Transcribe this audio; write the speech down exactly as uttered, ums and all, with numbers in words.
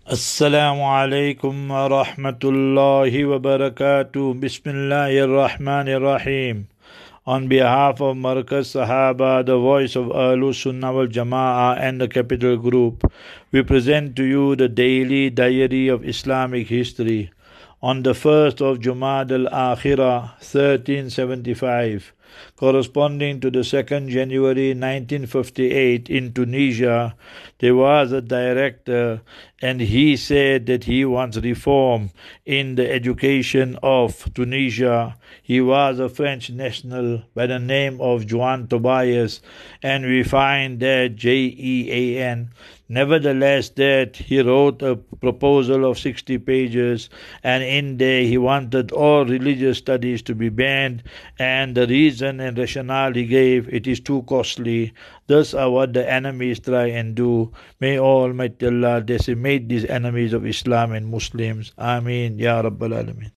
Assalamu alaikum wa rahmatullahi wa barakatuh. Bismillahir Rahmanir Rahim. On behalf of Markaz Sahaba, the voice of Ahlus Sunnah wal Jama'ah and the Capital Group, we present to you the daily diary of Islamic history. On the first of Jumad al-Akhirah, thirteen seventy-five, corresponding to the second January nineteen fifty-eight in Tunisia, there was a director and he said that he wants reform in the education of Tunisia. He was a French national by the name of Juan Tobias, and we find that J E A N. Nevertheless, that he wrote a proposal of sixty pages, and in there he wanted all religious studies to be banned, and the reason and rationale he gave, it is too costly. Thus are what the enemies try and do. May Almighty Allah decimate these enemies of Islam and Muslims. Ameen. Ya Rabbal Alameen.